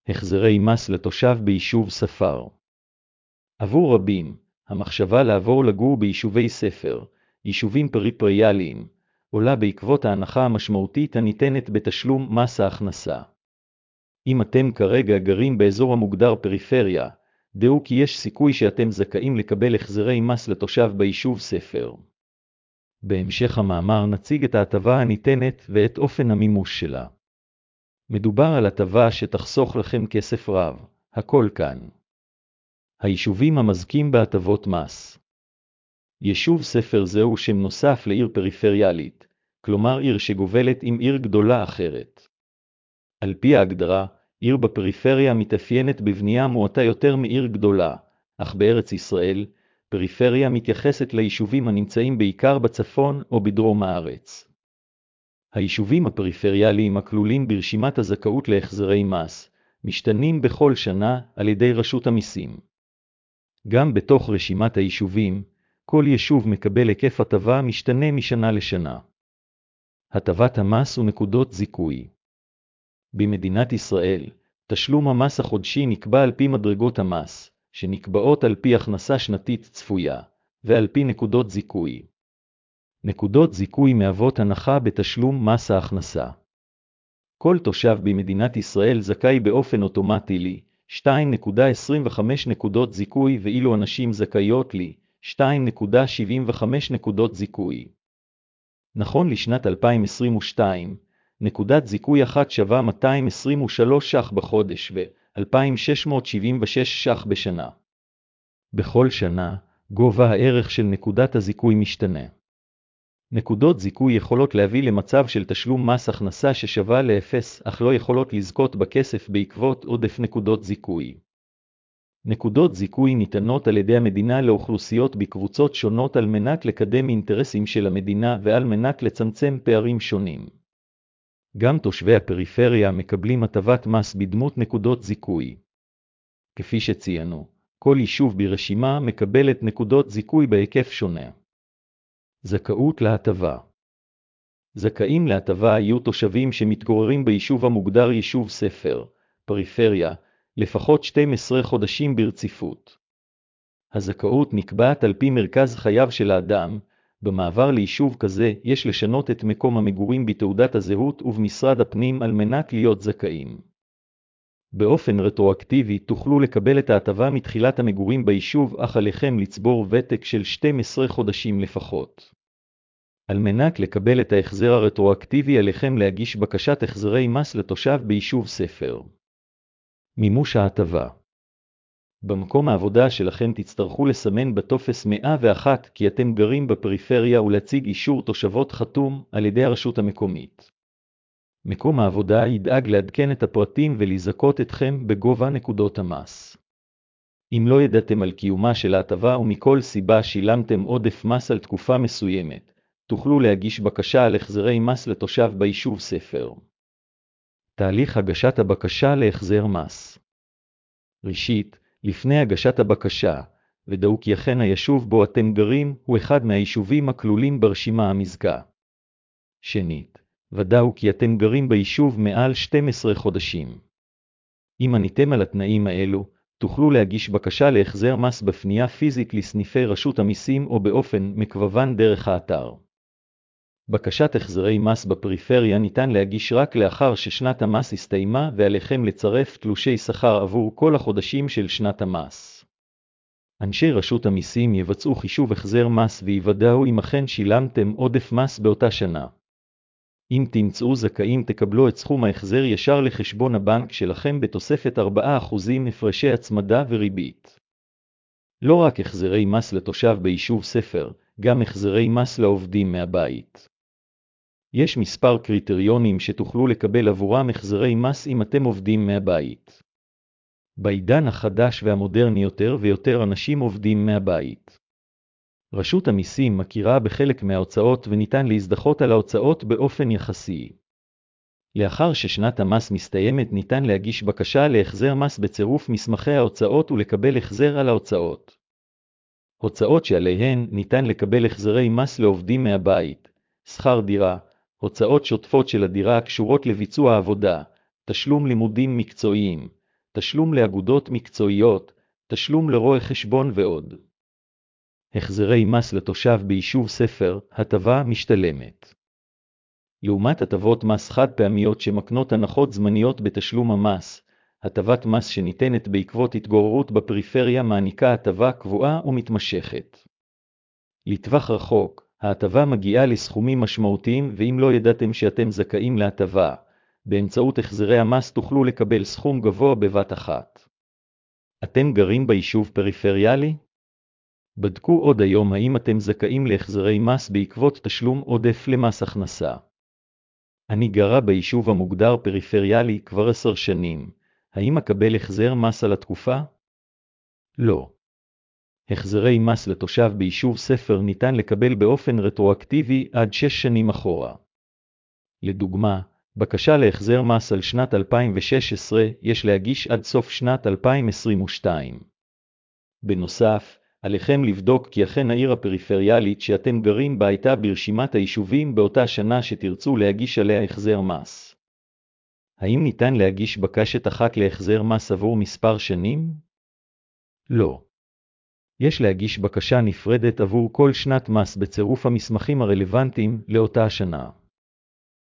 החזרי מס לתושב ביישוב ספר. עבור רבים, המחשבה לעבור לגור ביישובי ספר, יישובים פריפריאליים, עולה בעקבות ההנחה המשמעותית הניתנת בתשלום מס ההכנסה. אם אתם כרגע גרים באזור המוגדר פריפריה, דעו כי יש סיכוי שאתם זכאים לקבל החזרי מס לתושב ביישוב ספר. בהמשך המאמר נציג את ההטבה הניתנת ואת אופן המימוש שלה. מדובר על הטבה שתחסוך לכם כסף רב, הכל כאן. היישובים המזכים בהטבות מס. יישוב ספר זהו שם נוסף לעיר פריפריאלית, כלומר עיר שגובלת עם עיר גדולה אחרת. על פי ההגדרה, עיר בפריפריה מתאפיינת בבנייה מועטה יותר מעיר גדולה, אך בארץ ישראל, פריפריה מתייחסת ליישובים הנמצאים בעיקר בצפון או בדרום הארץ. היישובים הפריפריאליים הכלולים ברשימת הזכאות להחזרי מס, משתנים בכל שנה על ידי רשות המיסים. גם בתוך רשימת היישובים, כל יישוב מקבל היקף הטבה משתנה משנה לשנה. הטבת המס ונקודות זיכוי. במדינת ישראל, תשלום המס החודשי נקבע על פי מדרגות המס, שנקבעות על פי הכנסה שנתית צפויה, ועל פי נקודות זיכוי. נקודות זיכוי מהוות הנחה בתשלום מס ההכנסה. כל תושב במדינת ישראל זכאי באופן אוטומטי לי 2.25 נקודות זיכוי, ואילו אנשים זכאיות לי 2.75 נקודות זיכוי. נכון לשנת 2022, נקודת זיכוי אחת שווה 223 ש"ח בחודש ו-2,676 ש"ח בשנה. בכל שנה, גובה הערך של נקודת הזיכוי משתנה. נקודות זיכוי יכולות להביא למצב של תשלום מס הכנסה ששווה לאפס, אך לא יכולות לזכות בכסף בעקבות עודף נקודות זיכוי. נקודות זיכוי ניתנות על ידי המדינה לאוכלוסיות בקבוצות שונות על מנת לקדם אינטרסים של המדינה ועל מנת לצמצם פערים שונים. גם תושבי הפריפריה מקבלים הטבת מס בדמות נקודות זיכוי. כפי שציינו, כל יישוב ברשימה מקבל את נקודות זיכוי בהיקף שונה. זכאות להטבה. זכאים להטבה יהיו תושבים שמתגוררים ביישוב המוגדר יישוב ספר, פריפריה, לפחות 12 חודשים ברציפות. הזכאות נקבעת על פי מרכז חייו של האדם. במעבר ליישוב כזה יש לשנות את מקום המגורים בתעודת הזהות ובמשרד הפנים על מנת להיות זכאים. באופן רטרואקטיבי תוכלו לקבל את ההטבה מתחילת המגורים ביישוב, אך עליכם לצבור ותק של 12 חודשים לפחות. על מנת לקבל את ההחזר הרטרואקטיבי עליכם להגיש בקשת החזרי מס לתושב ביישוב ספר. מימוש ההטבה. במקום העבודה שלכם תצטרכו לסמן בטופס 101 כי אתם גרים בפריפריה ולהציג אישור תושבות חתום על ידי הרשות המקומית. מקום העבודה ידאג לעדכן את הפרטים ולזכות אתכם בגובה נקודות המס. אם לא ידעתם על קיומה של ההטבה ומכל סיבה שילמתם עודף מס על תקופה מסוימת, תוכלו להגיש בקשה על החזרי מס לתושב ביישוב ספר. תהליך הגשת הבקשה להחזר מס. ראשית, לפני הגשת הבקשה, ודאו כי אכן היישוב בו אתם גרים הוא אחד מהיישובים הכלולים ברשימה המזכה. שנית, ודאו כי אתם גרים ביישוב מעל 12 חודשים. אם עניתם על התנאים האלו, תוכלו להגיש בקשה להחזר מס בפנייה פיזית לסניפי רשות המיסים או באופן מקוון דרך האתר. בקשת החזרי מס בפריפריה ניתן להגיש רק לאחר ששנת המס הסתיימה ועליכם לצרף תלושי שכר עבור כל החודשים של שנת המס. אנשי רשות המיסים יבצעו חישוב החזר מס ויוודאו אם אכן שילמתם עודף מס באותה שנה. אם תמצאו זכאים תקבלו את סכום ההחזר ישר לחשבון הבנק שלכם בתוספת 4% הפרשי הצמדה וריבית. לא רק החזרי מס לתושב ביישוב ספר, גם החזרי מס לעובדים מהבית. יש מספר קריטריונים שתוכלו לקבל עבורם החזרי מס אם אתם עובדים מהבית. בעידן החדש והמודרני יותר ויותר אנשים עובדים מהבית. רשות המיסים מכירה בחלק מההוצאות וניתן להזדחות על ההוצאות באופן יחסי. לאחר ששנת המס מסתיימת ניתן להגיש בקשה להחזר מס בצירוף מסמכי ההוצאות ולקבל החזר על ההוצאות. הוצאות שעליהן ניתן לקבל החזרי מס לעובדים מהבית, שכר דירה, הוצאות שוטפות של הדירה הקשורות לביצוע העבודה, תשלום לימודים מקצועיים, תשלום לאגודות מקצועיות, תשלום לרואה חשבון ועוד. החזרי מס לתושב ביישוב ספר, הטבה משתלמת. לעומת הטבות מס חד פעמיות שמקנות הנחות זמניות בתשלום המס, הטבת מס שניתנת בעקבות התגוררות בפריפריה מעניקה הטבה קבועה ומתמשכת. לטווח רחוק, ההטבה מגיעה לסכומים משמעותיים, ואם לא ידעתם שאתם זכאים להטבה, באמצעות החזרי המס תוכלו לקבל סכום גבוה בבת אחת. אתם גרים ביישוב פריפריאלי? בדקו עוד היום האם אתם זכאים להחזרי מס בעקבות תשלום עודף למס הכנסה. אני גרה ביישוב המוגדר פריפריאלי כבר 10 שנים. האם אקבל החזר מס על התקופה? לא. החזרי מס לתושב ביישוב ספר ניתן לקבל באופן רטרואקטיבי עד 6 שנים אחורה. לדוגמה, בקשה להחזר מס על שנת 2016 יש להגיש עד סוף שנת 2022. בנוסף, עליכם לבדוק כי אכן העיר הפריפריאלית שאתם גרים בה הייתה ברשימת היישובים באותה שנה שתרצו להגיש עליה החזר מס. האם ניתן להגיש בקשת אחת להחזר מס עבור מספר שנים? לא. יש להגיש בקשה נפרדת עבור כל שנת מס בצירוף המסמכים הרלוונטיים לאותה השנה.